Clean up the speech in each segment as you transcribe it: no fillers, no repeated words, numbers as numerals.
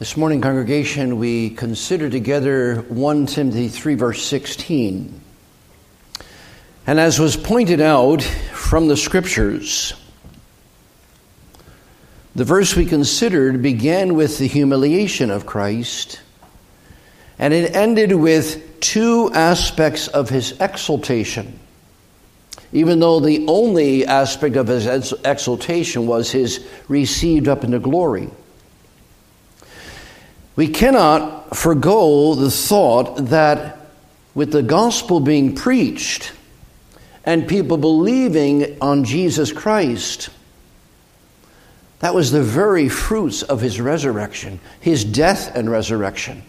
This morning, congregation, we consider together 1 Timothy 3, verse 16. And as was pointed out from the Scriptures, the verse we considered began with the humiliation of Christ, and it ended with two aspects of his exaltation, even though the only aspect of his exaltation was his received up into glory. We cannot forgo the thought that with the gospel being preached and people believing on Jesus Christ, that was the very fruits of his resurrection, his death and resurrection.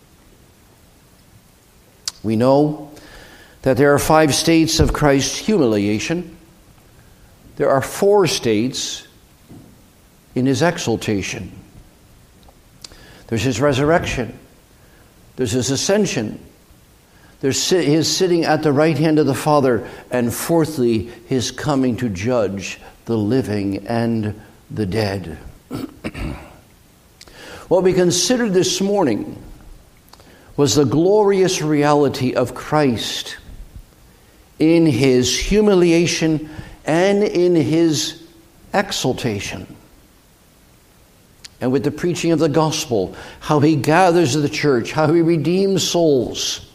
We know that there are 5 states of Christ's humiliation. There are 4 states in his exaltation. There's his resurrection. There's his ascension. There's his sitting at the right hand of the Father. And fourthly, his coming to judge the living and the dead. What we considered this morning was the glorious reality of Christ in his humiliation and in his exaltation. And with the preaching of the gospel, how he gathers the church, how he redeems souls.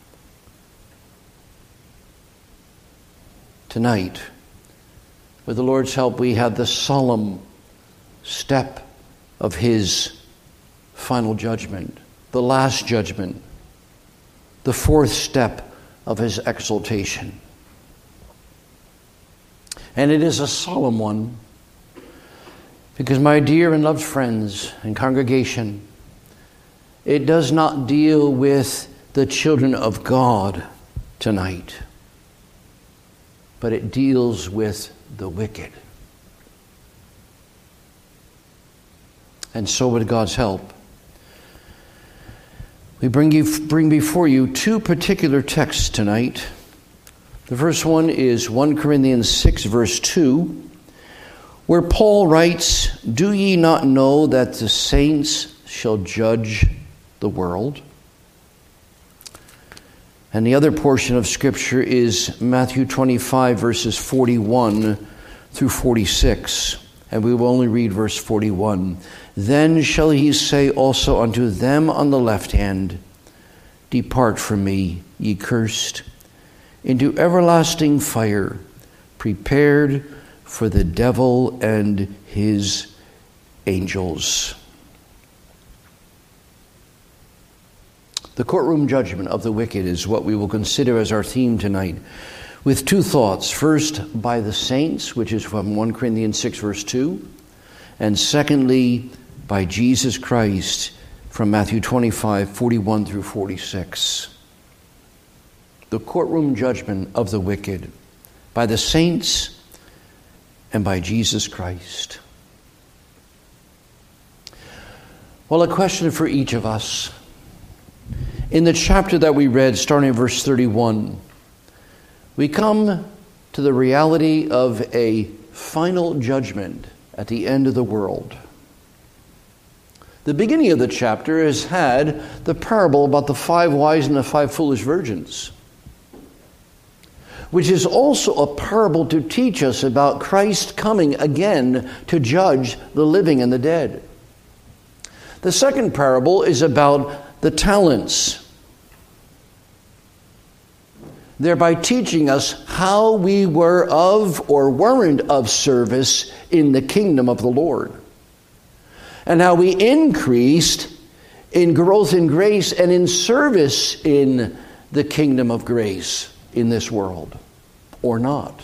Tonight, with the Lord's help, we have the solemn step of his final judgment, the last judgment, the 4th step of his exaltation. And it is a solemn one, because, my dear and loved friends and congregation, it does not deal with the children of God tonight, but it deals with the wicked. And so, with God's help, we bring before you 2 particular texts tonight. The first one is 1 Corinthians 6, verse 2, where Paul writes, "Do ye not know that the saints shall judge the world?" And the other portion of Scripture is Matthew 25, verses 41 through 46. And we will only read verse 41. "Then shall he say also unto them on the left hand, Depart from me, ye cursed, into everlasting fire, prepared for the devil and his angels." The courtroom judgment of the wicked is what we will consider as our theme tonight, with 2 thoughts. First, by the saints, which is from 1 Corinthians 6, verse 2. And secondly, by Jesus Christ, from Matthew 25, 41 through 46. The courtroom judgment of the wicked, by the saints and by Jesus Christ. Well, a question for each of us. In the chapter that we read, starting in verse 31, we come to the reality of a final judgment at the end of the world. The beginning of the chapter has had the parable about the 5 wise and the 5 foolish virgins, which is also a parable to teach us about Christ coming again to judge the living and the dead. The second parable is about the talents, thereby teaching us how we were of or weren't of service in the kingdom of the Lord, and how we increased in growth in grace and in service in the kingdom of grace in this world, or not.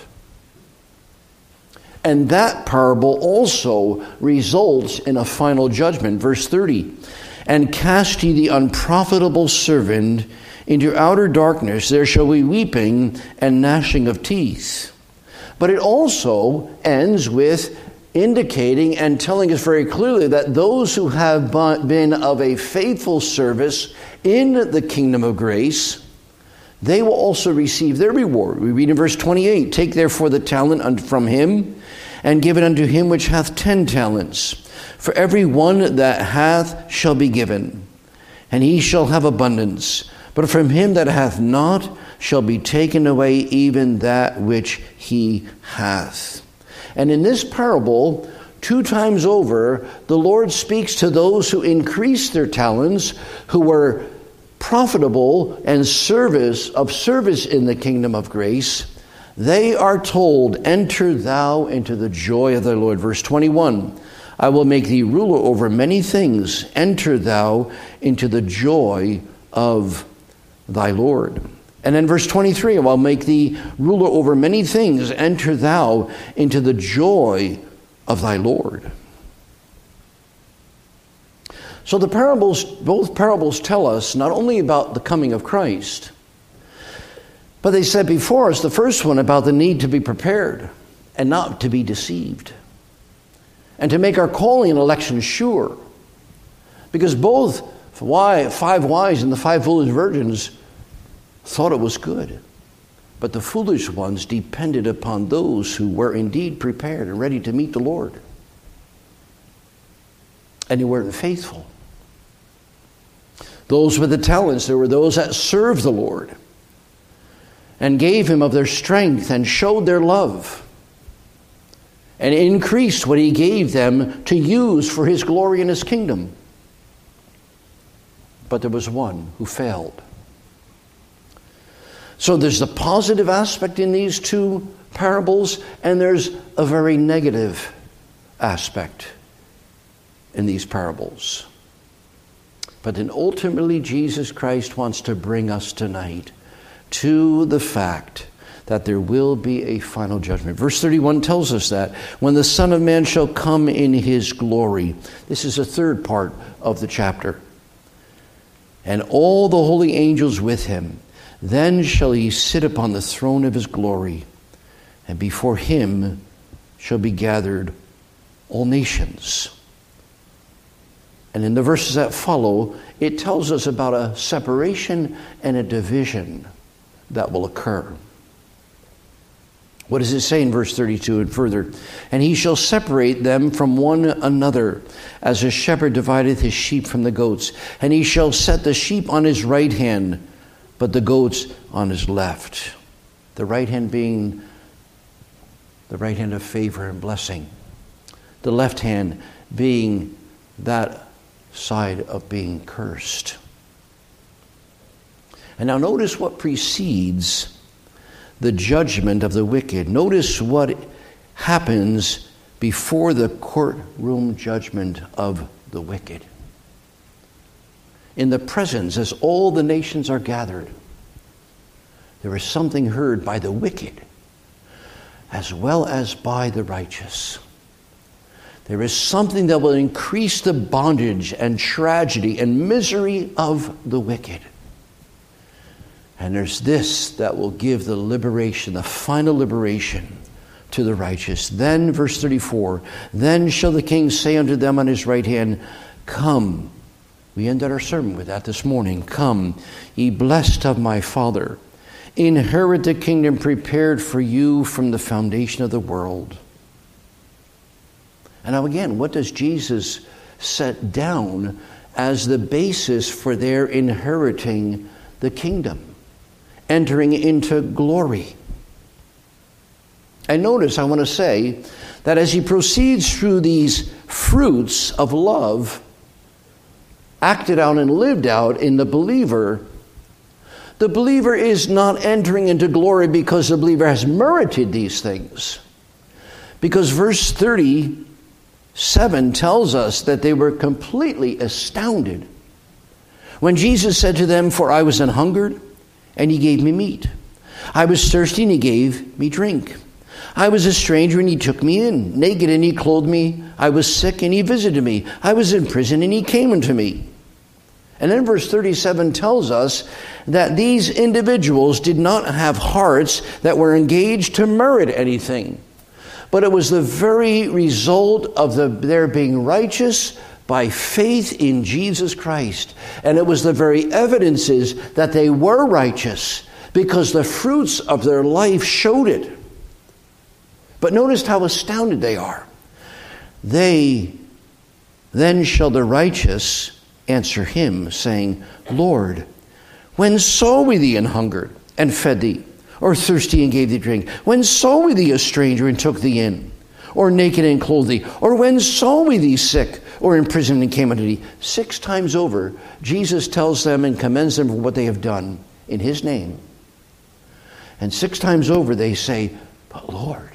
And that parable also results in a final judgment. Verse 30, "And cast ye the unprofitable servant into outer darkness, there shall be weeping and gnashing of teeth." But it also ends with indicating and telling us very clearly that those who have been of a faithful service in the kingdom of grace, they will also receive their reward. We read in verse 28, "Take therefore the talent from him, and give it unto him which hath 10 talents. For every one that hath shall be given, and he shall have abundance. But from him that hath not shall be taken away even that which he hath. And in this parable, 2 times over, the Lord speaks to those who increase their talents, who were profitable and of service in the kingdom of grace. They are told, enter thou into the joy of thy Lord. Verse 21, I will make thee ruler over many things. Enter thou into the joy of thy Lord. And then verse 23, I will make thee ruler over many things. Enter thou into the joy of thy Lord. So both parables tell us not only about the coming of Christ, but they said before us, the first one about the need to be prepared and not to be deceived, and to make our calling and election sure. Because both 5 wise and the 5 foolish virgins thought it was good, but the foolish ones depended upon those who were indeed prepared and ready to meet the Lord. And they weren't faithful. Those with the talents, there were those that served the Lord and gave him of their strength and showed their love and increased what he gave them to use for his glory and his kingdom. But there was one who failed. So there's a positive aspect in these 2 parables, and there's a very negative aspect in these parables. But then ultimately Jesus Christ wants to bring us tonight to the fact that there will be a final judgment. Verse 31 tells us that when the Son of Man shall come in his glory. This is the 3rd part of the chapter. And all the holy angels with him. Then shall he sit upon the throne of his glory, and before him shall be gathered all nations. And in the verses that follow, it tells us about a separation and a division that will occur. What does it say in verse 32 and further? And he shall separate them from one another, as a shepherd divideth his sheep from the goats. And he shall set the sheep on his right hand, but the goats on his left. The right hand being the right hand of favor and blessing. The left hand being that side of being cursed. And now notice what precedes the judgment of the wicked. Notice what happens before the courtroom judgment of the wicked. In the presence, as all the nations are gathered, there is something heard by the wicked as well as by the righteous. There is something that will increase the bondage and tragedy and misery of the wicked. And there's this that will give the liberation, the final liberation to the righteous. Then, verse 34, then shall the king say unto them on his right hand, come. We ended our sermon with that this morning. Come, ye blessed of my Father, inherit the kingdom prepared for you from the foundation of the world. And now again, what does Jesus set down as the basis for their inheriting the kingdom? Entering into glory. And notice, I want to say, that as he proceeds through these fruits of love, acted out and lived out in the believer is not entering into glory because the believer has merited these things. Because verse 37 tells us that they were completely astounded when Jesus said to them, for I was an hungered, and he gave me meat. I was thirsty, and he gave me drink. I was a stranger, and he took me in. Naked, and he clothed me. I was sick, and he visited me. I was in prison, and he came unto me. And then verse 37 tells us that these individuals did not have hearts that were engaged to merit anything. But it was the very result of their being righteous by faith in Jesus Christ. And it was the very evidences that they were righteous because the fruits of their life showed it. But notice how astounded they are. They Then shall the righteous answer him, saying, Lord, when saw we thee an hungered and fed thee, or thirsty and gave thee drink? When saw we thee a stranger and took thee in, or naked and clothed thee? Or when saw we thee sick or in prison and came unto thee? 6 times over, Jesus tells them and commends them for what they have done in his name. And 6 times over they say, but Lord,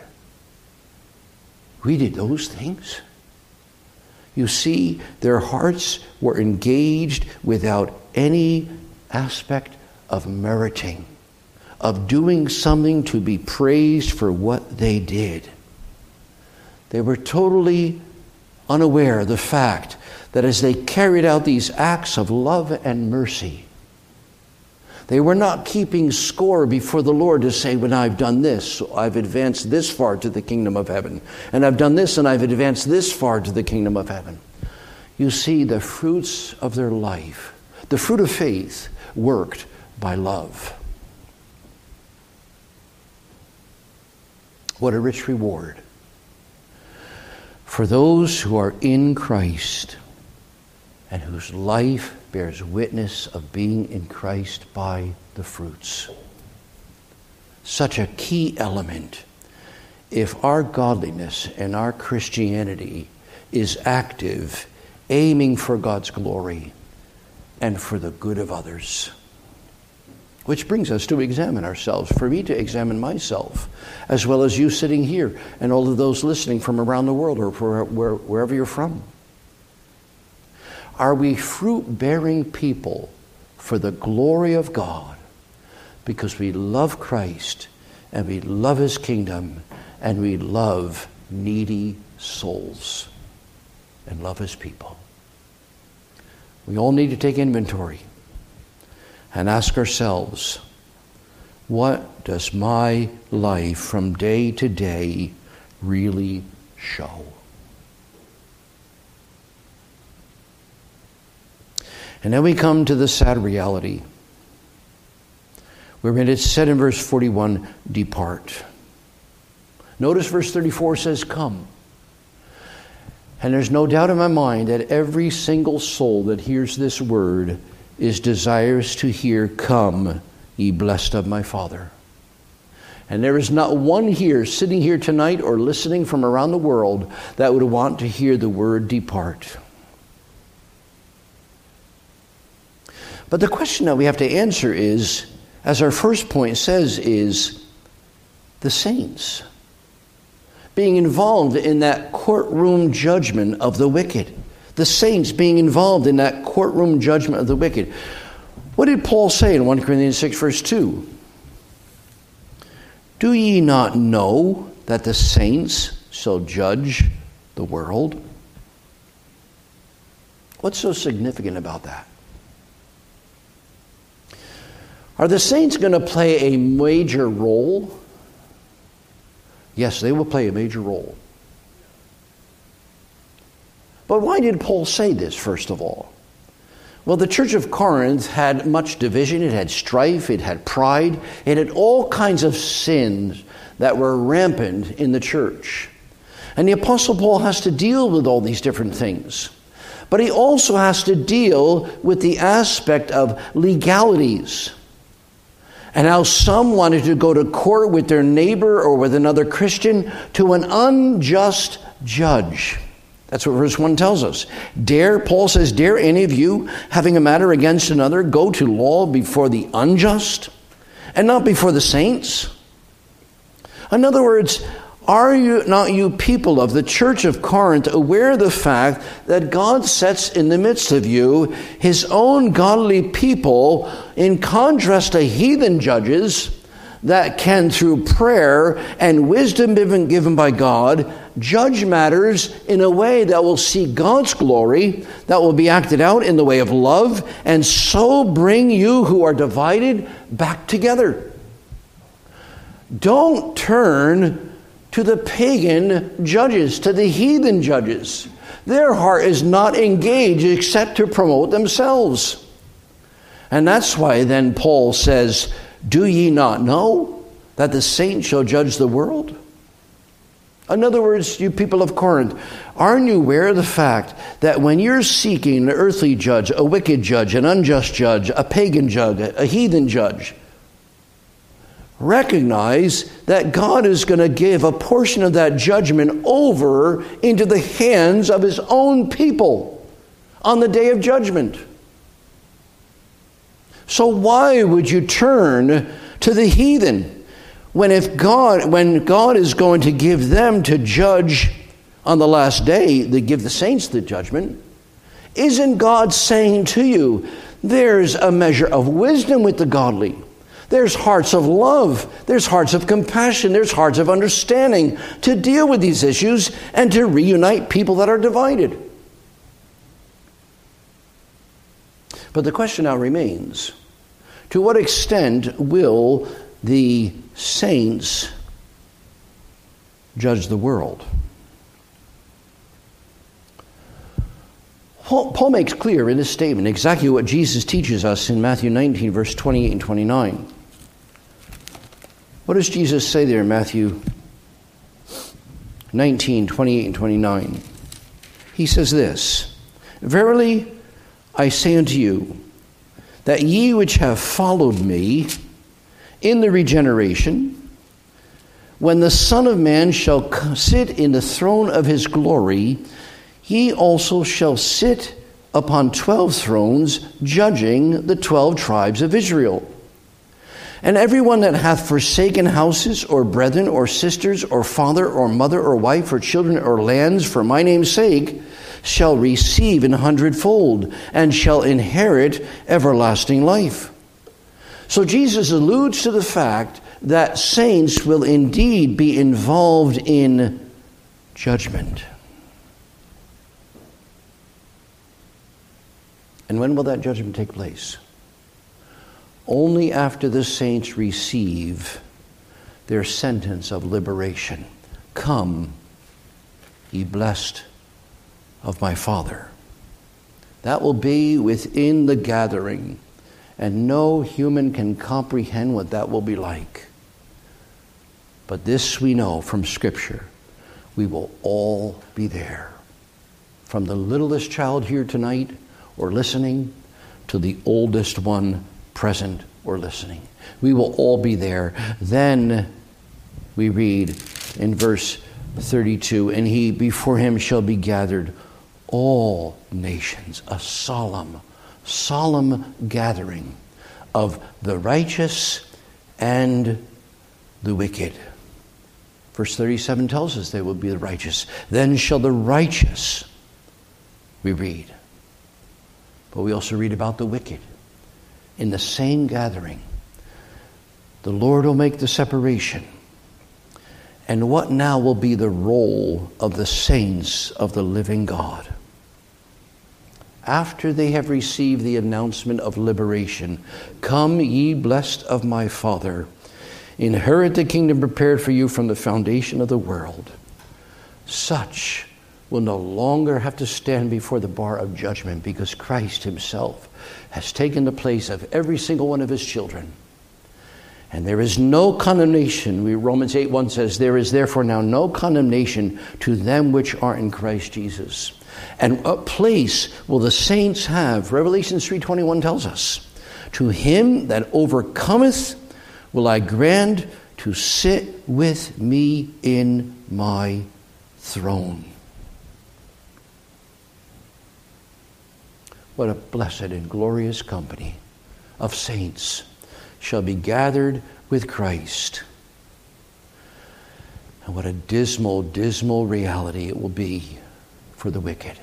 we did those things. You see, their hearts were engaged without any aspect of meriting, of doing something to be praised for what they did. They were totally unaware of the fact that as they carried out these acts of love and mercy, they were not keeping score before the Lord to say, when I've done this, I've advanced this far to the kingdom of heaven. And I've done this and I've advanced this far to the kingdom of heaven. You see, the fruits of their life, the fruit of faith, worked by love. What a rich reward for those who are in Christ and whose life bears witness of being in Christ by the fruits. Such a key element. If our godliness and our Christianity is active, aiming for God's glory and for the good of others. Which brings us to examine ourselves, for me to examine myself, as well as you sitting here and all of those listening from around the world or wherever you're from. Are we fruit-bearing people for the glory of God because we love Christ and we love his kingdom and we love needy souls and love his people? We all need to take inventory and ask ourselves, what does my life from day to day really show? And then we come to the sad reality, wherein it's said in verse 41, depart. Notice verse 34 says, come. And there's no doubt in my mind that every single soul that hears this word is desirous to hear, come, ye blessed of my Father. And there is not one here, sitting here tonight or listening from around the world, that would want to hear the word depart. But the question that we have to answer is, as our first point says, is the saints being involved in that courtroom judgment of the wicked. The saints being involved in that courtroom judgment of the wicked. What did Paul say in 1 Corinthians 6 verse 2? Do ye not know that the saints shall judge the world? What's so significant about that? Are the saints going to play a major role? Yes, they will play a major role. But why did Paul say this, first of all? Well, the church of Corinth had much division, it had strife, it had pride, it had all kinds of sins that were rampant in the church. And the Apostle Paul has to deal with all these different things. But he also has to deal with the aspect of legalities. And how some wanted to go to court with their neighbor or with another Christian to an unjust judge. That's what verse 1 tells us. Paul says, dare any of you, having a matter against another, go to law before the unjust and not before the saints? In other words, are you people of the church of Corinth aware of the fact that God sets in the midst of you his own godly people in contrast to heathen judges that can, through prayer and wisdom given by God, judge matters in a way that will see God's glory, that will be acted out in the way of love, and so bring you who are divided back together? Don't turn to the pagan judges, to the heathen judges. Their heart is not engaged except to promote themselves. And that's why then Paul says, do ye not know that the saints shall judge the world? In other words, you people of Corinth, aren't you aware of the fact that when you're seeking an earthly judge, a wicked judge, an unjust judge, a pagan judge, a heathen judge, recognize that God is going to give a portion of that judgment over into the hands of his own people on the day of judgment. So why would you turn to the heathen when God is going to give them to judge on the last day, to give the saints the judgment? Isn't God saying to you, there's a measure of wisdom with the godly? There's hearts of love. There's hearts of compassion. There's hearts of understanding to deal with these issues and to reunite people that are divided. But the question now remains, to what extent will the saints judge the world? Paul makes clear in this statement exactly what Jesus teaches us in Matthew 19, verse 28 and 29. What does Jesus say there in Matthew 19, 28 and 29? He says this, "Verily I say unto you, that ye which have followed me in the regeneration, when the Son of Man shall sit in the throne of his glory, ye also shall sit upon 12 thrones, judging the 12 tribes of Israel. And everyone that hath forsaken houses, or brethren, or sisters, or father, or mother, or wife, or children, or lands, for my name's sake, shall receive 100-fold, and shall inherit everlasting life." So Jesus alludes to the fact that saints will indeed be involved in judgment. And when will that judgment take place? Only after the saints receive their sentence of liberation. "Come, ye blessed of my Father." That will be within the gathering, and no human can comprehend what that will be like. But this we know from Scripture, we will all be there. From the littlest child here tonight or listening to the oldest one present or listening. We will all be there. Then we read in verse 32, "And he before him shall be gathered all nations," a solemn gathering of the righteous and the wicked. Verse 37 tells us they will be the righteous. "Then shall the righteous," we read. But we also read about the wicked. In the same gathering, the Lord will make the separation. And what now will be the role of the saints of the living God? After they have received the announcement of liberation, "Come, ye blessed of my Father, inherit the kingdom prepared for you from the foundation of the world," such will no longer have to stand before the bar of judgment, because Christ himself has taken the place of every single one of his children. And there is no condemnation. Romans 8:1 says, "There is therefore now no condemnation to them which are in Christ Jesus." And what place will the saints have? Revelation 3:21 tells us, "To him that overcometh will I grant to sit with me in my throne." What a blessed and glorious company of saints shall be gathered with Christ. And what a dismal, dismal reality it will be for the wicked.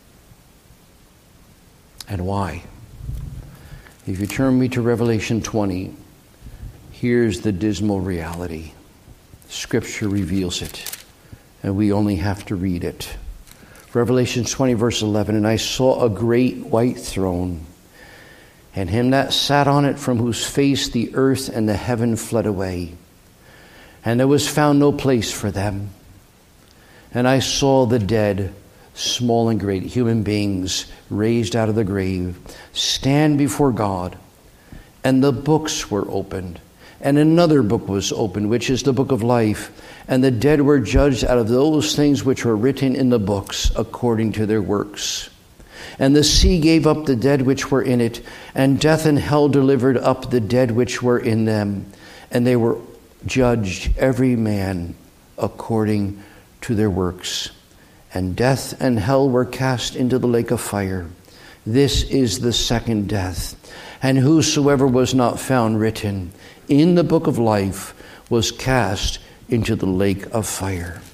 And why? If you turn me to Revelation 20, here's the dismal reality. Scripture reveals it, and we only have to read it. Revelation 20, verse 11, "And I saw a great white throne, and him that sat on it, from whose face the earth and the heaven fled away. And there was found no place for them. And I saw the dead, small and great, human beings raised out of the grave, stand before God. And the books were opened. And another book was opened, which is the book of life. And the dead were judged out of those things which were written in the books according to their works. And the sea gave up the dead which were in it, and death and hell delivered up the dead which were in them. And they were judged every man according to their works. And death and hell were cast into the lake of fire. This is the second death. And whosoever was not found written in the book of life was cast into the lake of fire.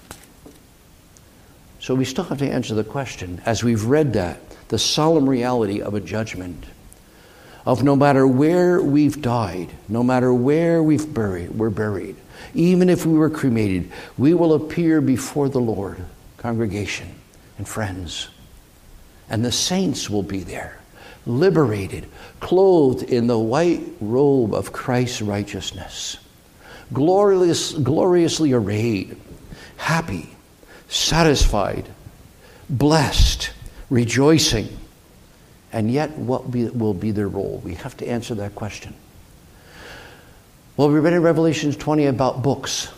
So we still have to answer the question, as we've read that, the solemn reality of a judgment, of no matter where we've died, no matter where we're buried, even if we were cremated, we will appear before the Lord, congregation and friends. And the saints will be there, liberated, clothed in the white robe of Christ's righteousness, gloriously arrayed, happy, satisfied, blessed, rejoicing. And yet, what will be their role? We have to answer that question. Well, we read in Revelation 20 about books.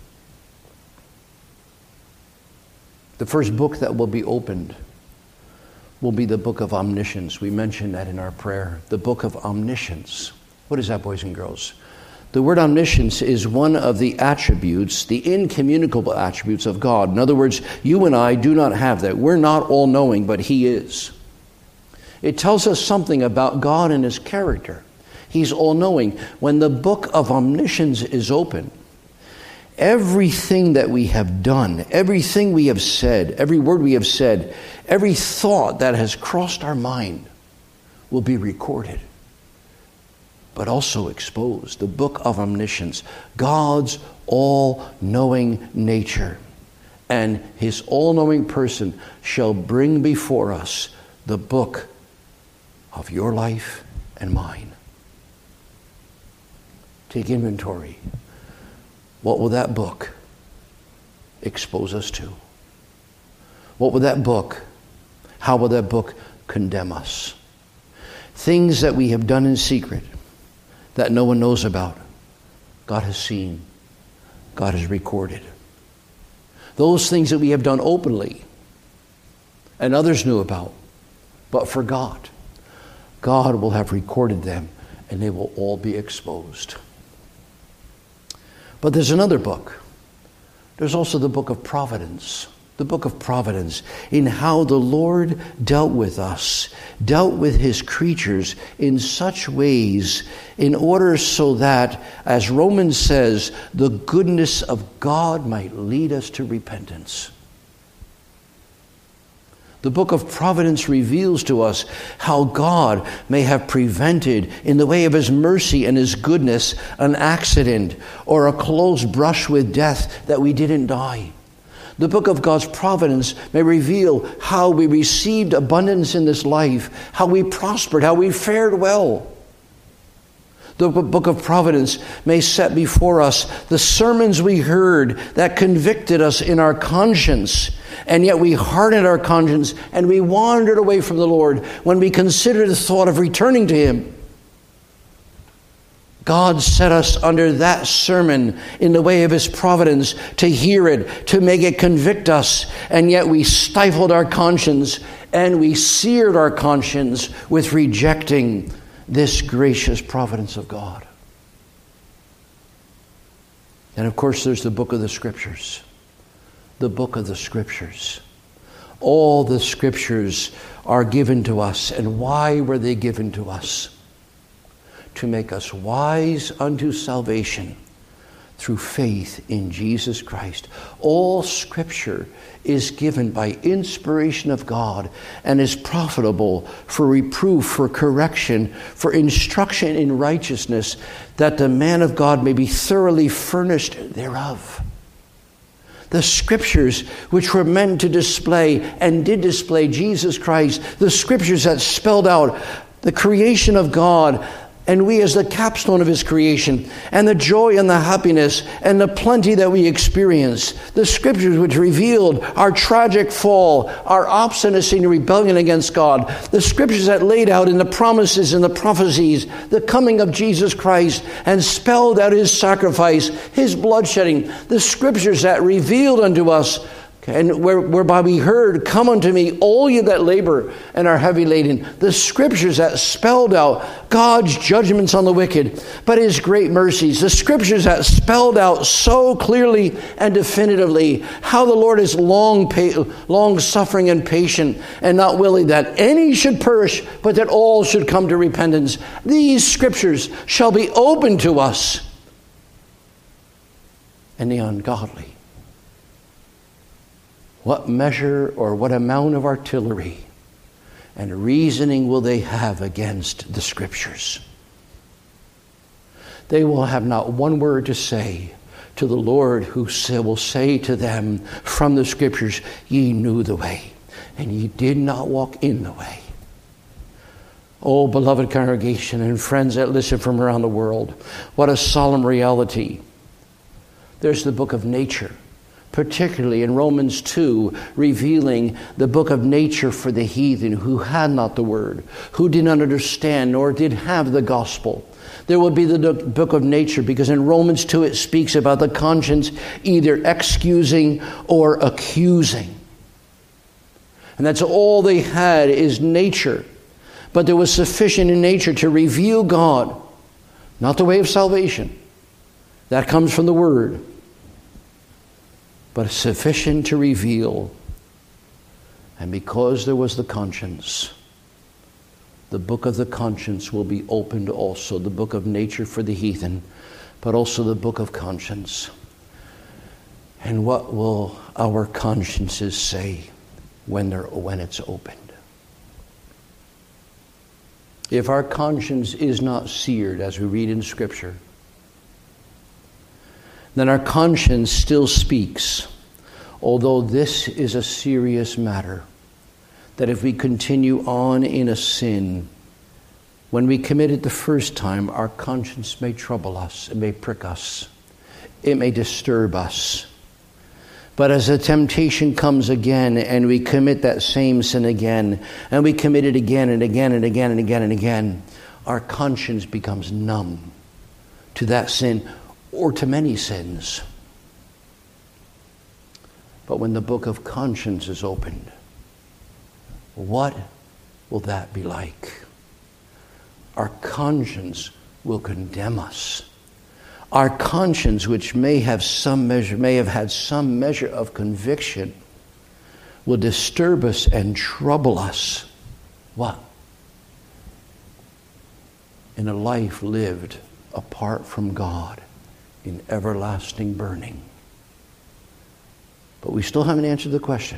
The first book that will be opened will be the book of omniscience. We mentioned that in our prayer. The book of omniscience. What is that, boys and girls? The word omniscience is one of the attributes, the incommunicable attributes of God. In other words, you and I do not have that. We're not all-knowing, but He is. It tells us something about God and His character. He's all-knowing. When the book of omniscience is open, everything that we have done, everything we have said, every word we have said, every thought that has crossed our mind will be recorded, but also exposed. The book of omniscience, God's all-knowing nature, and His all-knowing person shall bring before us the book of your life and mine. Take inventory. What will that book expose us to? What will that book, how will that book condemn us? Things that we have done in secret that no one knows about, God has seen, God has recorded. Those things that we have done openly and others knew about but forgot, God will have recorded them and they will all be exposed. But there's another book. There's also the book of providence. The book of providence, in how the Lord dealt with us, dealt with His creatures in such ways in order so that, as Romans says, the goodness of God might lead us to repentance. The book of providence reveals to us how God may have prevented, in the way of His mercy and His goodness, an accident or a close brush with death that we didn't die. The book of God's providence may reveal how we received abundance in this life, how we prospered, how we fared well. The book of providence may set before us the sermons we heard that convicted us in our conscience, and yet we hardened our conscience and we wandered away from the Lord when we considered the thought of returning to Him. God set us under that sermon in the way of His providence to hear it, to make it convict us, and yet we stifled our conscience and we seared our conscience with rejecting this gracious providence of God. And of course, there's the book of the Scriptures. The book of the Scriptures. All the Scriptures are given to us. And why were they given to us? To make us wise unto salvation through faith in Jesus Christ. All Scripture is given by inspiration of God and is profitable for reproof, for correction, for instruction in righteousness, that the man of God may be thoroughly furnished thereof. The Scriptures which were meant to display and did display Jesus Christ, the Scriptures that spelled out the creation of God, and we as the capstone of his creation, and the joy and the happiness and the plenty that we experience. The scriptures which revealed our tragic fall, our obstinacy and rebellion against God. The scriptures that laid out in the promises and the prophecies the coming of Jesus Christ and spelled out his sacrifice, his bloodshedding. The scriptures that revealed unto us, and whereby we heard, "Come unto me, all you that labor and are heavy laden." The scriptures that spelled out God's judgments on the wicked, but his great mercies. The scriptures that spelled out so clearly and definitively how the Lord is long-suffering and patient, and not willing that any should perish, but that all should come to repentance. These scriptures shall be open to us, and the ungodly, what measure or what amount of artillery and reasoning will they have against the scriptures? They will have not one word to say to the Lord, who will say to them from the scriptures, "Ye knew the way, and ye did not walk in the way." Oh, beloved congregation and friends that listen from around the world, what a solemn reality. There's the book of nature, particularly in Romans 2, revealing the book of nature for the heathen who had not the word, who did not understand, nor did have the gospel. There will be the book of nature, because in Romans 2 it speaks about the conscience either excusing or accusing. And that's all they had is nature. But there was sufficient in nature to reveal God, not the way of salvation. That comes from the word. But sufficient to reveal. And because there was the conscience, the book of the conscience will be opened also. The book of nature for the heathen, but also the book of conscience. And what will our consciences say when it's opened? If our conscience is not seared, as we read in Scripture, then our conscience still speaks, although this is a serious matter, that if we continue on in a sin, when we commit it the first time, our conscience may trouble us, it may prick us, it may disturb us. But as the temptation comes again, and we commit that same sin again, and we commit it again and again and again and again and again, our conscience becomes numb to that sin, or to many sins. But when the book of conscience is opened, what will that be like? Our conscience will condemn us. Our conscience, which may have had some measure of conviction, will disturb us and trouble us. What? In a life lived apart from God, in everlasting burning. But we still haven't answered the question.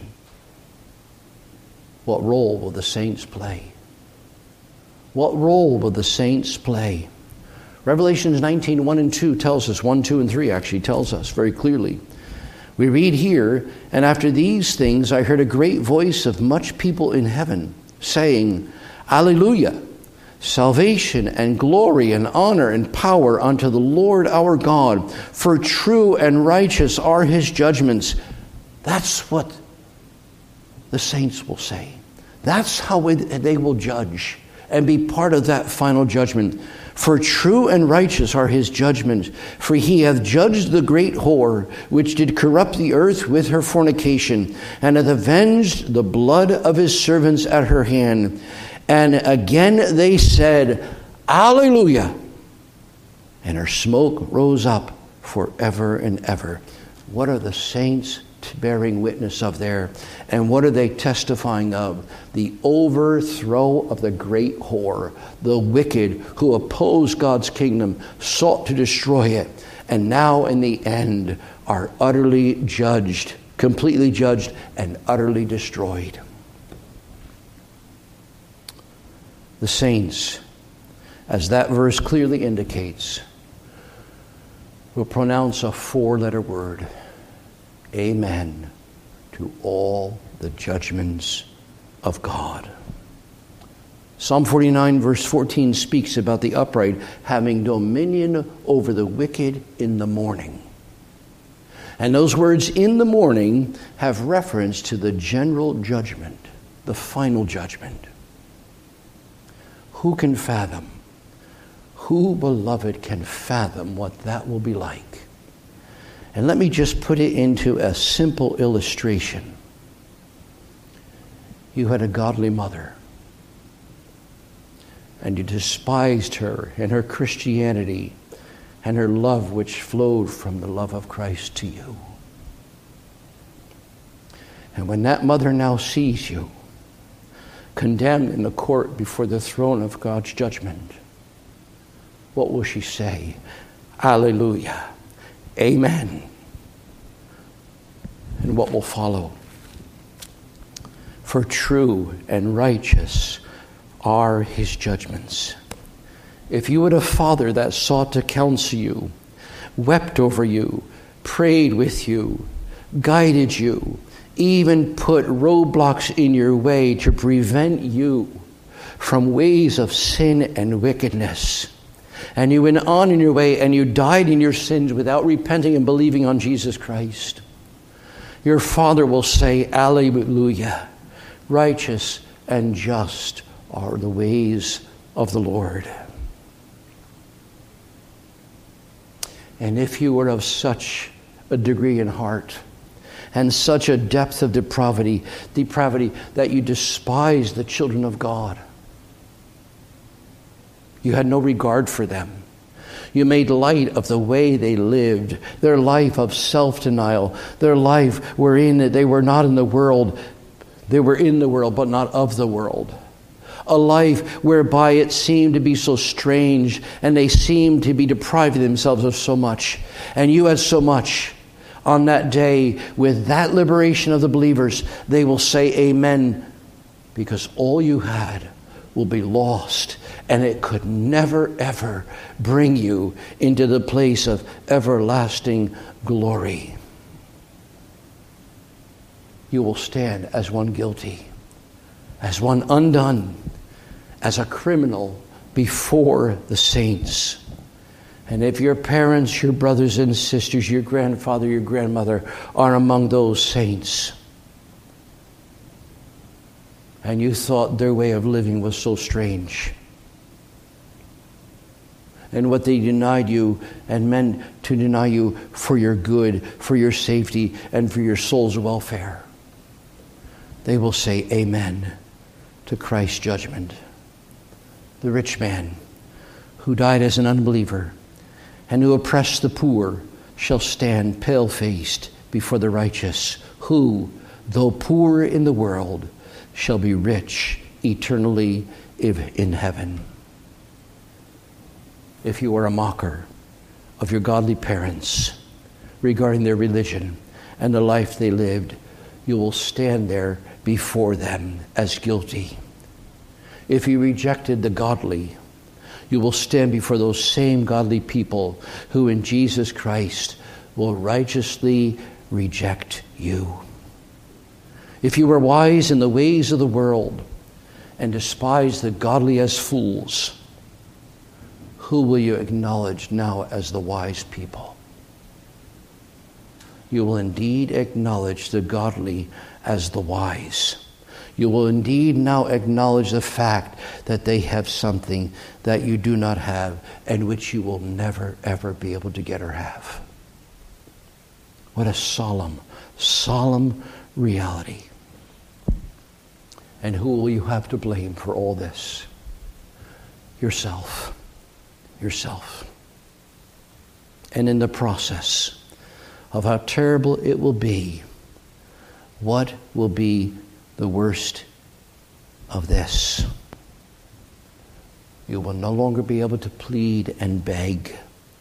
What role will the saints play? What role will the saints play? Revelations 19, 1 and 2 tells us, 1, 2, and 3 actually tells us very clearly. We read here, "And after these things I heard a great voice of much people in heaven, saying, Alleluia! Salvation and glory and honor and power unto the Lord our God, for true and righteous are his judgments." That's what the saints will say. That's how they will judge and be part of that final judgment. "For true and righteous are his judgments, for he hath judged the great whore, which did corrupt the earth with her fornication, and hath avenged the blood of his servants at her hand. And again they said, Alleluia! And her smoke rose up forever and ever." What are the saints bearing witness of there? And what are they testifying of? The overthrow of the great whore. The wicked who opposed God's kingdom, sought to destroy it, and now in the end are utterly judged, completely judged and utterly destroyed. The saints, as that verse clearly indicates, will pronounce a 4-letter word: Amen to all the judgments of God. Psalm 49 verse 14 speaks about the upright having dominion over the wicked in the morning. And those words "in the morning" have reference to the general judgment, the final judgment. Who can fathom? Who, beloved, can fathom what that will be like? And let me just put it into a simple illustration. You had a godly mother, and you despised her and her Christianity and her love which flowed from the love of Christ to you. And when that mother now sees you condemned in the court before the throne of God's judgment, what will she say? Alleluia. Amen. And what will follow? For true and righteous are his judgments. If you had a father that sought to counsel you, wept over you, prayed with you, guided you, even put roadblocks in your way to prevent you from ways of sin and wickedness, and you went on in your way and you died in your sins without repenting and believing on Jesus Christ, your father will say, Alleluia, righteous and just are the ways of the Lord. And if you were of such a degree in heart and such a depth of depravity that you despised the children of God, you had no regard for them. You made light of the way they lived, their life of self-denial, their life wherein they were not in the world, they were in the world but not of the world. A life whereby it seemed to be so strange and they seemed to be depriving themselves of so much. And you had so much. On that day, with that liberation of the believers, they will say amen, because all you had will be lost, and it could never ever bring you into the place of everlasting glory. You will stand as one guilty, as one undone, as a criminal before the saints. And if your parents, your brothers and sisters, your grandfather, your grandmother are among those saints, and you thought their way of living was so strange, and what they denied you and meant to deny you for your good, for your safety, and for your soul's welfare, they will say amen to Christ's judgment. The rich man who died as an unbeliever and who oppressed the poor shall stand pale-faced before the righteous, who, though poor in the world, shall be rich eternally in heaven. If you are a mocker of your godly parents regarding their religion and the life they lived, you will stand there before them as guilty. If you rejected the godly, you will stand before those same godly people who in Jesus Christ will righteously reject you. If you were wise in the ways of the world and despised the godly as fools, who will you acknowledge now as the wise people? You will indeed acknowledge the godly as the wise. You will indeed now acknowledge the fact that they have something that you do not have and which you will never, ever be able to get or have. What a solemn, solemn reality. And who will you have to blame for all this? Yourself. Yourself. And in the process of how terrible it will be, what will be the worst of this? You will no longer be able to plead and beg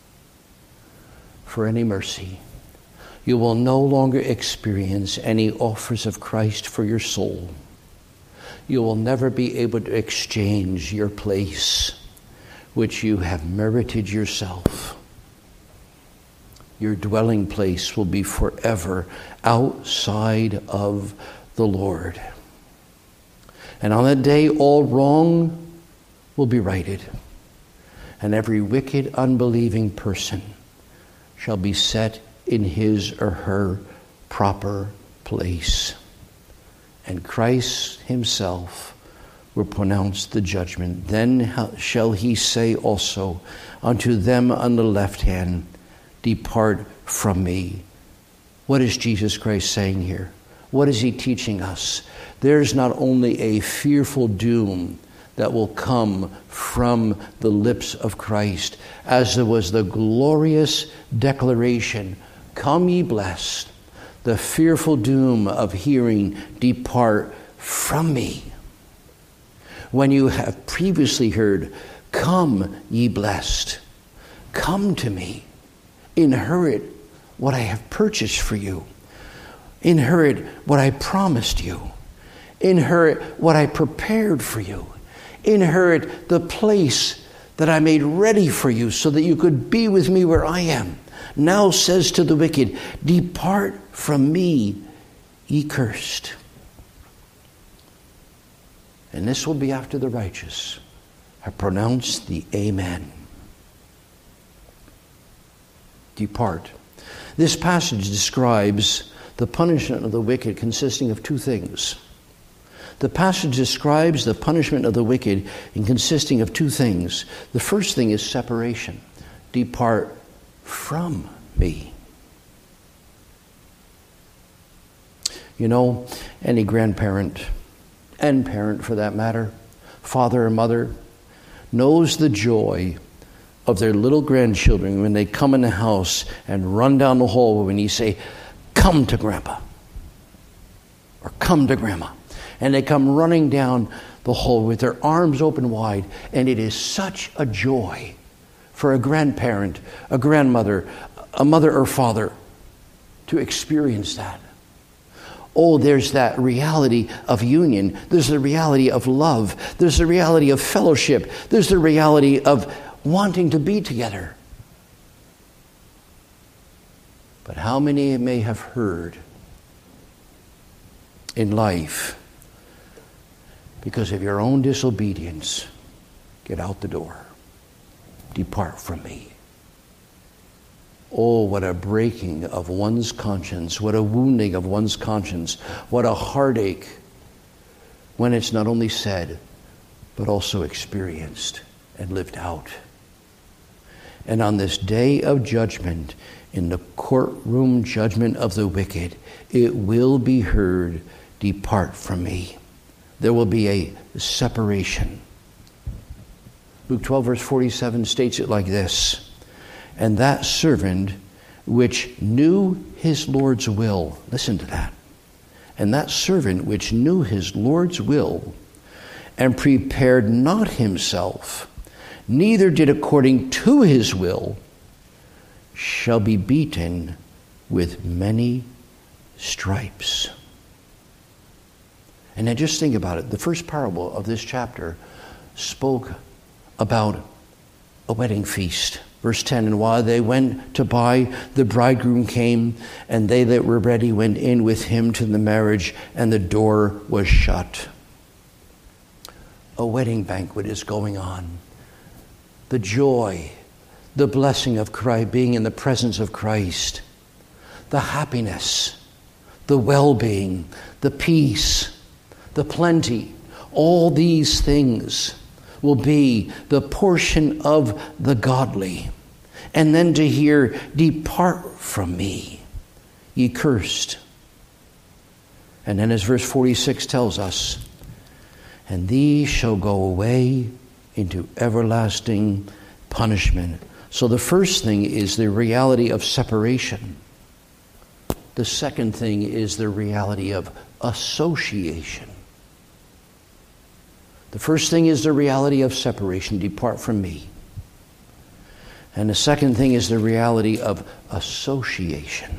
for any mercy. You will no longer experience any offers of Christ for your soul. You will never be able to exchange your place, which you have merited yourself. Your dwelling place will be forever outside of the Lord. And on that day, all wrong will be righted, and every wicked, unbelieving person shall be set in his or her proper place. And Christ himself will pronounce the judgment. Then shall he say also unto them on the left hand, depart from me. What is Jesus Christ saying here? What is he teaching us? There's not only a fearful doom that will come from the lips of Christ, as there was the glorious declaration, come ye blessed, the fearful doom of hearing, depart from me. When you have previously heard, come ye blessed, come to me, inherit what I have purchased for you, inherit what I promised you, inherit what I prepared for you, inherit the place that I made ready for you so that you could be with me where I am. Now says to the wicked, depart from me, ye cursed. And this will be after the righteous have pronounced the Amen. Depart. This passage describes the punishment of the wicked consisting of two things. The passage describes the punishment of the wicked in consisting of two things. The first thing is separation. Depart from me. You know, any grandparent, and parent for that matter, father or mother, knows the joy of their little grandchildren when they come in the house and run down the hallway when you say, come to Grandpa, or come to Grandma. And they come running down the hall with their arms open wide. And it is such a joy for a grandparent, a grandmother, a mother or father to experience that. Oh, there's that reality of union. There's the reality of love. There's the reality of fellowship. There's the reality of wanting to be together. But how many may have heard in life, because of your own disobedience, get out the door. Depart from me. Oh, what a breaking of one's conscience. What a wounding of one's conscience. What a heartache when it's not only said, but also experienced and lived out. And on this day of judgment, in the courtroom judgment of the wicked, it will be heard, depart from me. There will be a separation. Luke 12 verse 47 states it like this. And that servant which knew his Lord's will, listen to that. And that servant which knew his Lord's will and prepared not himself, neither did according to his will, shall be beaten with many stripes. And now just think about it. The first parable of this chapter spoke about a wedding feast. Verse 10, and while they went to buy, the bridegroom came, and they that were ready went in with him to the marriage, and the door was shut. A wedding banquet is going on. The joy, the blessing of Christ, being in the presence of Christ, the happiness, the well-being, the peace, the plenty, all these things will be the portion of the godly. And then to hear, depart from me, ye cursed. And then as verse 46 tells us, and these shall go away into everlasting punishment. So the first thing is the reality of separation. The second thing is the reality of association. The first thing is the reality of separation, depart from me. And the second thing is the reality of association.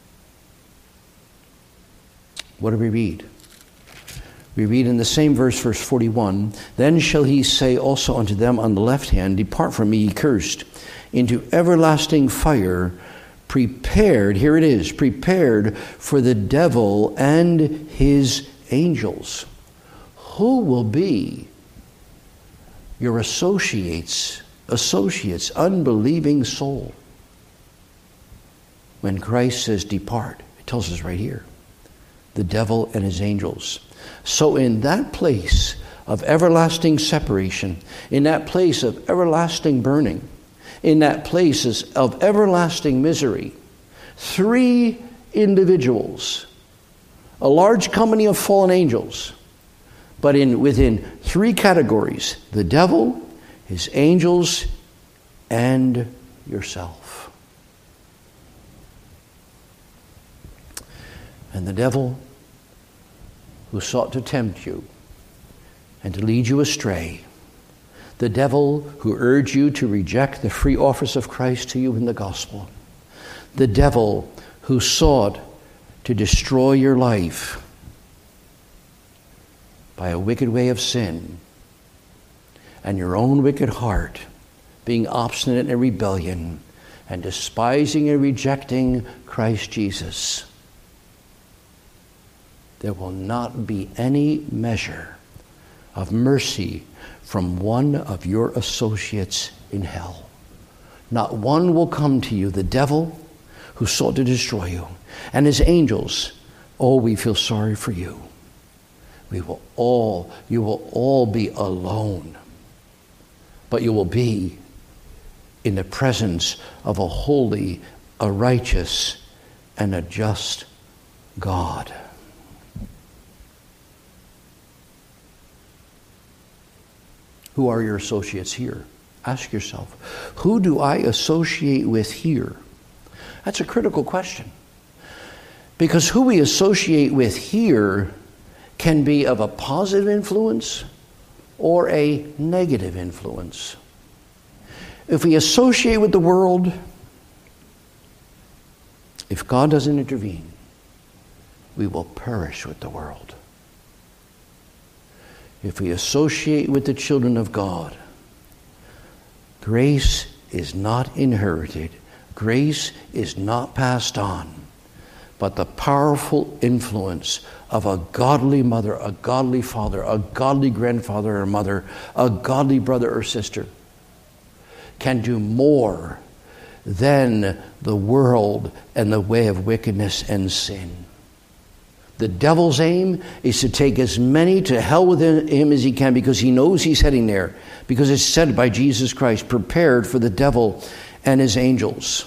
What do we read? We read in the same verse 41, then shall he say also unto them on the left hand, depart from me, ye cursed, into everlasting fire, prepared, here it is, prepared for the devil and his angels. Who will be your associates, unbelieving soul. When Christ says depart, it tells us right here, the devil and his angels. So in that place of everlasting separation, in that place of everlasting burning, in that place of everlasting misery, 3 individuals, a large company of fallen angels, but within 3 categories: the devil, his angels, and yourself. And the devil, who sought to tempt you and to lead you astray, the devil who urged you to reject the free offers of Christ to you in the gospel, the devil who sought to destroy your life by a wicked way of sin and your own wicked heart, being obstinate in rebellion and despising and rejecting Christ Jesus, there will not be any measure of mercy from one of your associates in hell. Not one will come to you. The devil who sought to destroy you and his angels, oh, we feel sorry for you. You will all be alone, but you will be in the presence of a holy, a righteous, and a just God. Who are your associates here? Ask yourself, who do I associate with here? That's a critical question. Because who we associate with here can be of a positive influence or a negative influence. If we associate with the world, if God doesn't intervene, we will perish with the world. If we associate with the children of God, grace is not inherited. Grace is not passed on. But the powerful influence of a godly mother, a godly father, a godly grandfather or mother, a godly brother or sister can do more than the world and the way of wickedness and sin. The devil's aim is to take as many to hell with him as he can, because he knows he's heading there. Because it's said by Jesus Christ, prepared for the devil and his angels.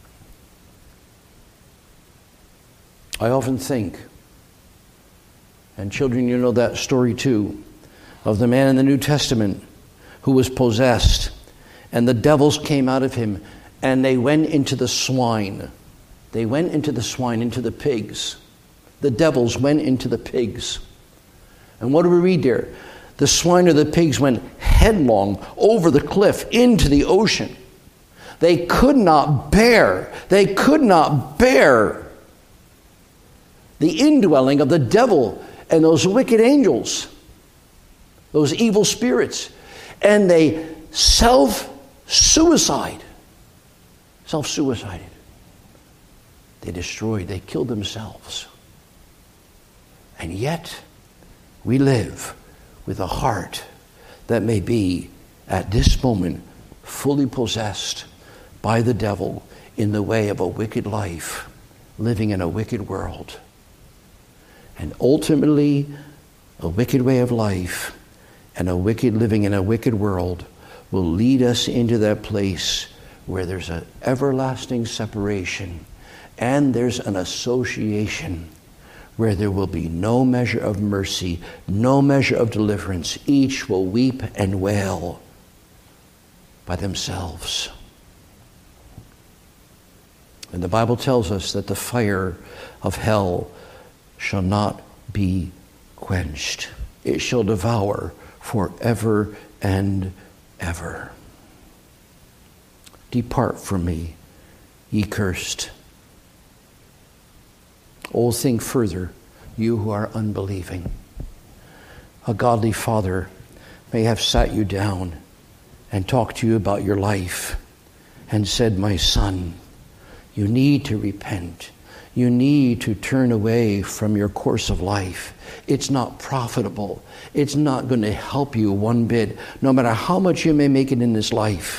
I often think, and children, you know that story too, of the man in the New Testament who was possessed, and the devils came out of him, and they went into the swine. They went into the swine, into the pigs. The devils went into the pigs. And what do we read there? The swine or the pigs went headlong over the cliff into the ocean. They could not bear the indwelling of the devil and those wicked angels, those evil spirits. And they self-suicided. They destroyed, they killed themselves. And yet, we live with a heart that may be, at this moment, fully possessed by the devil in the way of a wicked life, living in a wicked world. And ultimately, a wicked way of life and a wicked living in a wicked world will lead us into that place where there's an everlasting separation and there's an association where there will be no measure of mercy, no measure of deliverance. Each will weep and wail by themselves. And the Bible tells us that the fire of hell shall not be quenched. It shall devour forever and ever. Depart from me, ye cursed. Oh, think further, you who are unbelieving. A godly father may have sat you down and talked to you about your life and said, my son, you need to repent. You need to turn away from your course of life. It's not profitable. It's not going to help you one bit, no matter how much you may make it in this life.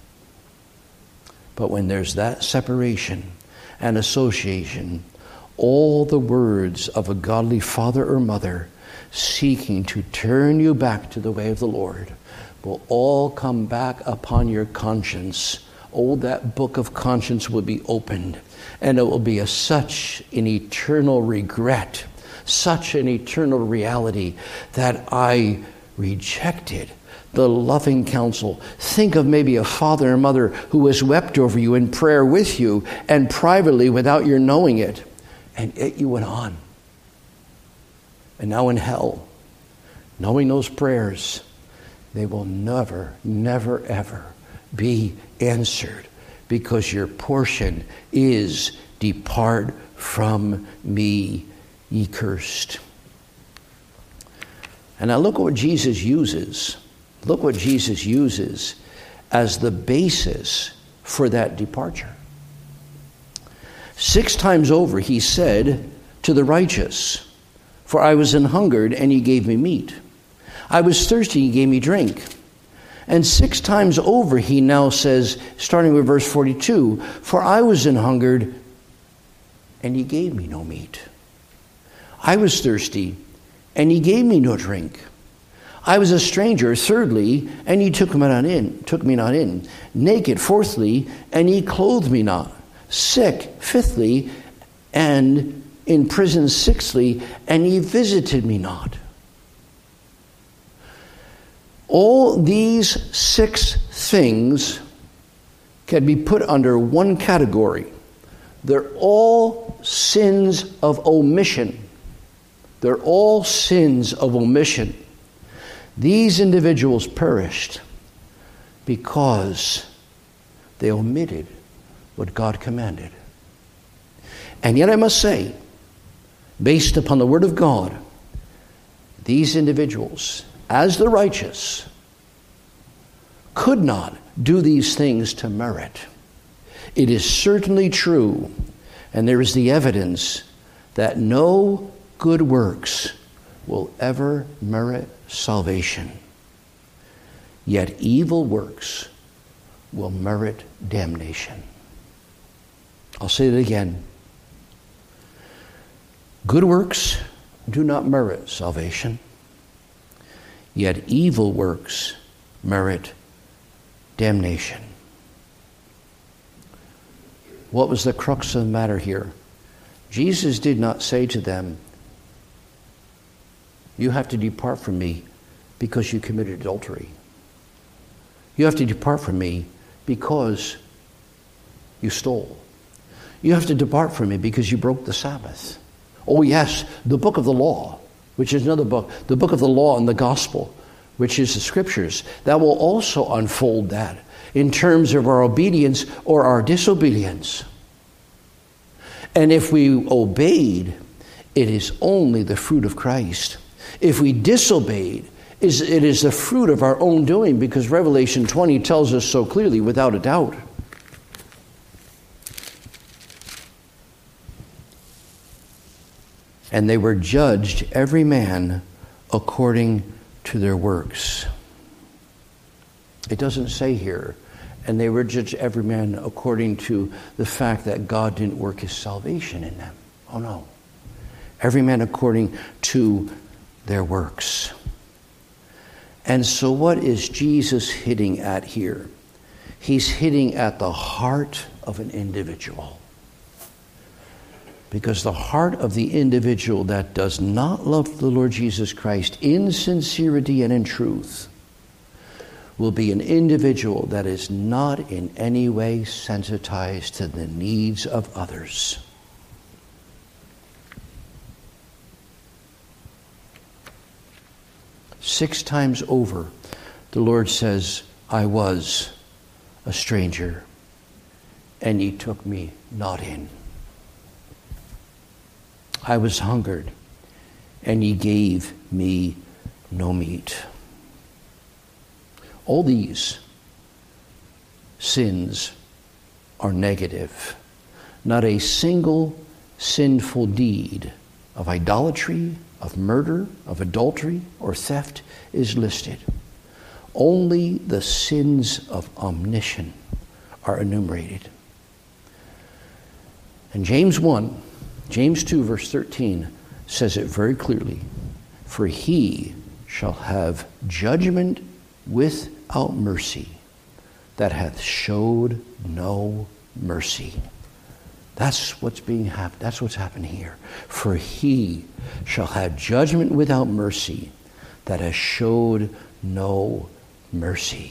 But when there's that separation and association, all the words of a godly father or mother seeking to turn you back to the way of the Lord will all come back upon your conscience. Oh, that book of conscience will be opened, and it will be such an eternal regret, such an eternal reality that I rejected the loving counsel. Think of maybe a father or mother who has wept over you in prayer with you and privately without your knowing it, and yet you went on. And now in hell, knowing those prayers, they will never, never, ever be answered, because your portion is, depart from me, ye cursed. And now look at what Jesus uses. Look what Jesus uses as the basis for that departure. 6 times over he said to the righteous, for I was an hungered, and ye gave me meat. I was thirsty, ye gave me drink. And 6 times over he now says, starting with verse 42, for I was an hungered, and ye gave me no meat. I was thirsty, and ye gave me no drink. I was a stranger, thirdly, and ye took me not in. Naked, fourthly, and ye clothed me not. Sick, fifthly, and in prison, sixthly, and ye visited me not. All these 6 things can be put under one category. They're all sins of omission. They're all sins of omission. These individuals perished because they omitted what God commanded. And yet I must say, based upon the Word of God, these individuals, as the righteous, could not do these things to merit. It is certainly true, and there is the evidence that no good works will ever merit salvation. Yet evil works will merit damnation. I'll say it again. Good works do not merit salvation. Yet evil works merit damnation. What was the crux of the matter here? Jesus did not say to them, you have to depart from me because you committed adultery. You have to depart from me because you stole. You have to depart from me because you broke the Sabbath. Oh yes, the book of the law, which is another book, the book of the law and the gospel, which is the scriptures, that will also unfold that in terms of our obedience or our disobedience. And if we obeyed, it is only the fruit of Christ. If we disobeyed, it is the fruit of our own doing, because Revelation 20 tells us so clearly, without a doubt. And they were judged, every man according to their works. It doesn't say here, and they were judged, every man according to the fact that God didn't work his salvation in them. Oh no. Every man according to their works. And so what is Jesus hitting at here? He's hitting at the heart of an individual. Because the heart of the individual that does not love the Lord Jesus Christ in sincerity and in truth will be an individual that is not in any way sensitized to the needs of others. Six times over, the Lord says, I was a stranger, and ye took me not in. I was hungered, and ye gave me no meat. All these sins are negative. Not a single sinful deed of idolatry, of murder, of adultery, or theft is listed. Only the sins of omission are enumerated. And James 2, verse 13 says it very clearly. For he shall have judgment without mercy that hath showed no mercy. That's what's That's what's happened here. For he shall have judgment without mercy that has showed no mercy.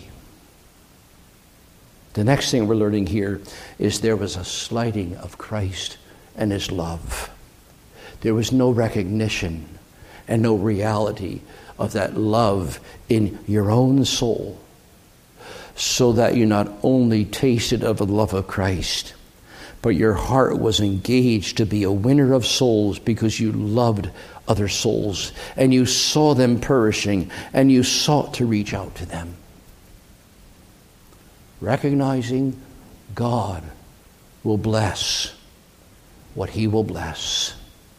The next thing we're learning here is there was a slighting of Christ and his love. There was no recognition and no reality of that love in your own soul, so that you not only tasted of the love of Christ, but your heart was engaged to be a winner of souls because you loved other souls and you saw them perishing and you sought to reach out to them. Recognizing God will bless what he will bless.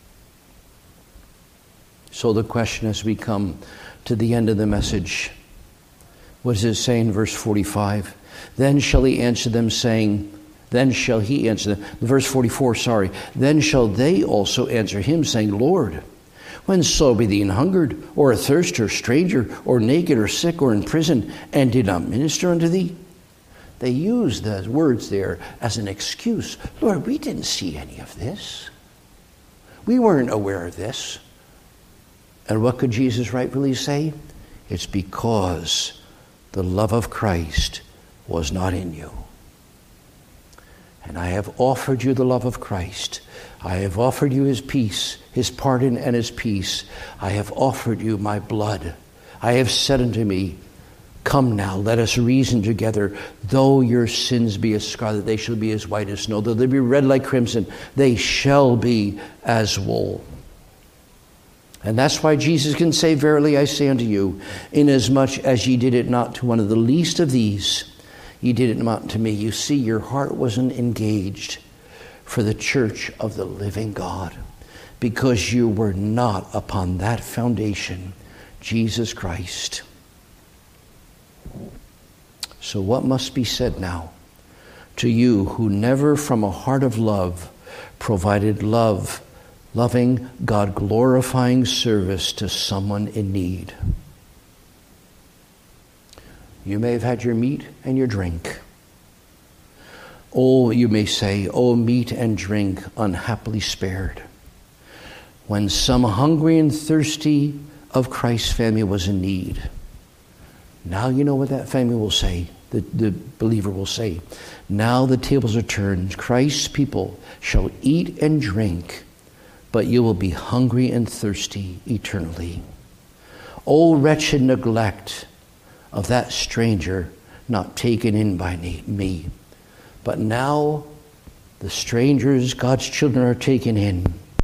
So the question as we come to the end of the message, what does it say in verse 45? Then shall he answer them, saying, then shall he answer them. Verse 44, sorry. Then shall they also answer him, saying, Lord, when saw we thee an hungered, or athirst, or stranger, or naked, or sick, or in prison, and did not minister unto thee? They use the words there as an excuse. Lord, we didn't see any of this. We weren't aware of this. And what could Jesus rightfully say? It's because the love of Christ was not in you. And I have offered you the love of Christ. I have offered you his peace, his pardon and his peace. I have offered you my blood. I have said unto me, come now, let us reason together. Though your sins be as scarlet, they shall be as white as snow. Though they be red like crimson, they shall be as wool. And that's why Jesus can say, verily I say unto you, inasmuch as ye did it not to one of the least of these, ye did it not to me. You see, your heart wasn't engaged for the church of the living God because you were not upon that foundation, Jesus Christ. So what must be said now to you who never from a heart of love provided loving, God-glorifying service to someone in need? You may have had your meat and your drink. Oh, you may say, oh, meat and drink unhappily spared. When some hungry and thirsty of Christ's family was in need. Now you know what that family will say, the believer will say. Now the tables are turned. Christ's people shall eat and drink, but you will be hungry and thirsty eternally. O wretched neglect of that stranger not taken in by me. But now the strangers, God's children, are taken in.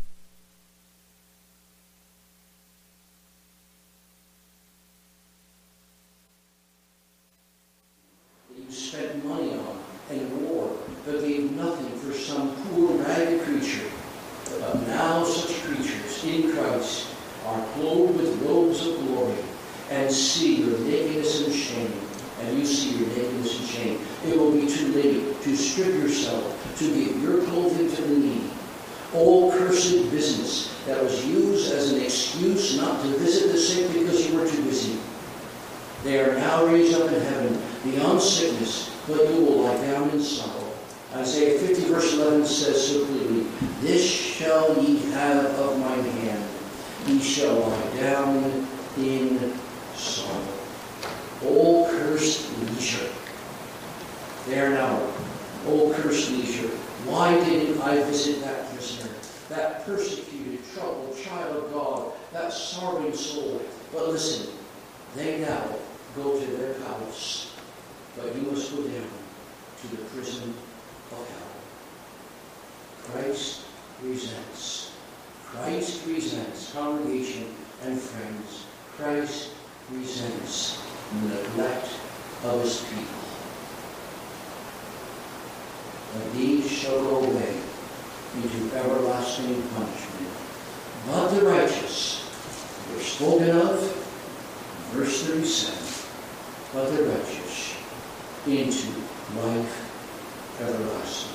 You spent money on and war, but gave nothing for some poor ragged creature. But now such creatures in Christ are clothed with robes of glory, and see your nakedness and shame. And you see your nakedness and shame. It will be too late to strip yourself, to give your clothing to the needy. All cursed business that was used as an excuse not to visit the sick because you were too busy. They are now raised up in heaven beyond sickness, but you will lie down in sorrow. Isaiah 50 verse 11 says so clearly, this shall ye have of mine hand. Ye shall lie down in sorrow. O cursed leisure. There now, O cursed leisure. Why didn't I visit that prisoner, that persecuted, troubled child of God, that sorrowing soul? But listen, they now go to their palace, but you must go down to the prison of hell. Christ resents. Christ resents, congregation and friends. Christ resents the neglect of his people. But these shall go away into everlasting punishment. But the righteous were spoken of, verse 37, but the righteous into life everlasting.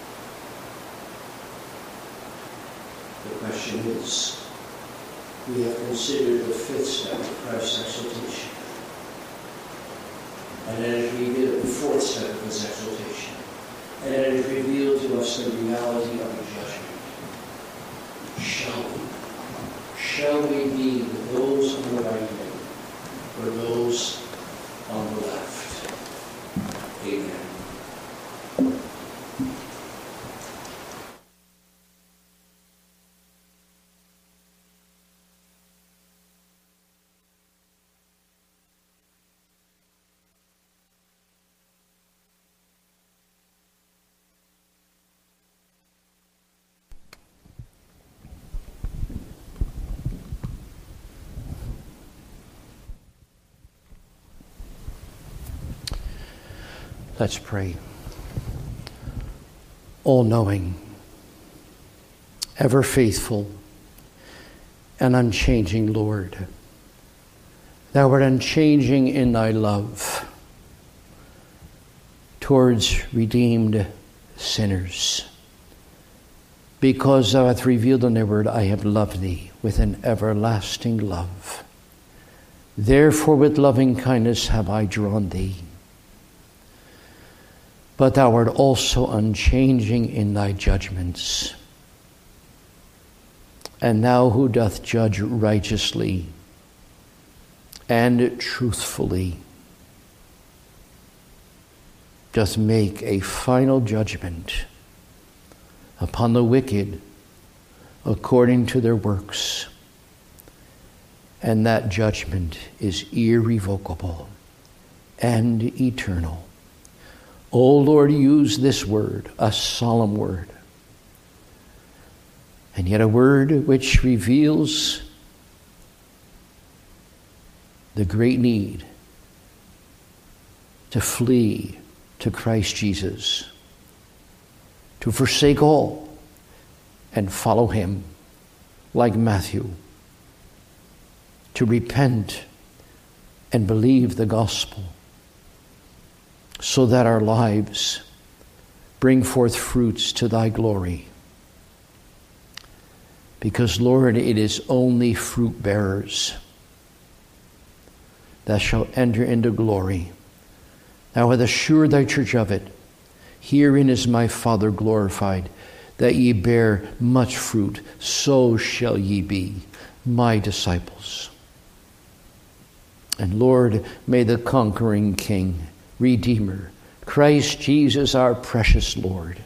The question is, we have considered the fifth step of Christ's exaltation. And then it revealed the fourth step of his exaltation. And then it revealed to us the reality of the judgment. Shall we be with those on the right hand or those on the left? Amen. Let's pray. All-knowing, ever faithful, and unchanging Lord, thou art unchanging in thy love towards redeemed sinners. Because thou hast revealed in thy word, I have loved thee with an everlasting love. Therefore with loving kindness have I drawn thee. But thou art also unchanging in thy judgments. And thou who doth judge righteously and truthfully, doth make a final judgment upon the wicked according to their works. And that judgment is irrevocable and eternal. O Lord, use this word, a solemn word, and yet a word which reveals the great need to flee to Christ Jesus, to forsake all and follow him like Matthew, to repent and believe the gospel, so that our lives bring forth fruits to thy glory. Because, Lord, it is only fruit bearers that shall enter into glory. Thou hast assured thy church of it. Herein is my Father glorified, that ye bear much fruit, so shall ye be my disciples. And Lord, may the conquering King, Redeemer, Christ Jesus, our precious Lord,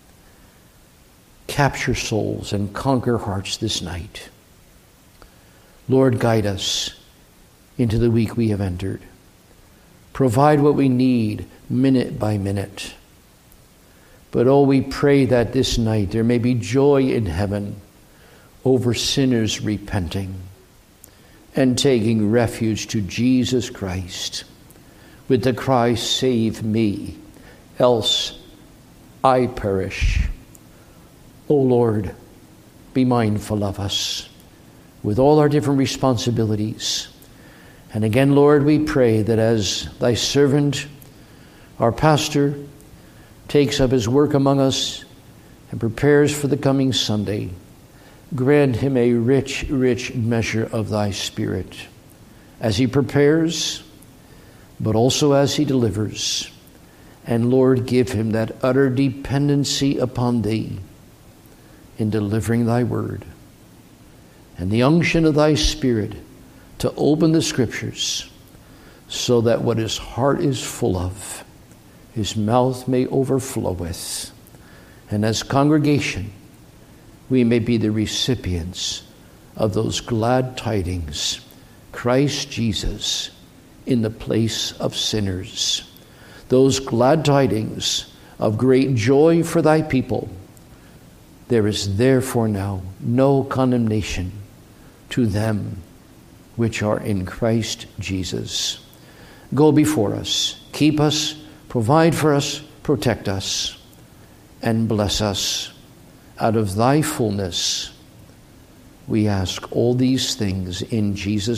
capture souls and conquer hearts this night. Lord, guide us into the week we have entered. Provide what we need minute by minute. But oh, we pray that this night there may be joy in heaven over sinners repenting and taking refuge to Jesus Christ with the cry, save me, else I perish. O Lord, be mindful of us with all our different responsibilities. And again, Lord, we pray that as thy servant, our pastor, takes up his work among us and prepares for the coming Sunday, grant him a rich, rich measure of thy Spirit as he prepares, but also as he delivers. And Lord, give him that utter dependency upon thee in delivering thy word, and the unction of thy Spirit to open the Scriptures, so that what his heart is full of, his mouth may overflow with. And as congregation, we may be the recipients of those glad tidings, Christ Jesus in the place of sinners. Those glad tidings of great joy for thy people. There is therefore now no condemnation to them which are in Christ Jesus. Go before us, keep us, provide for us, protect us, and bless us out of thy fullness. We ask all these things in Jesus'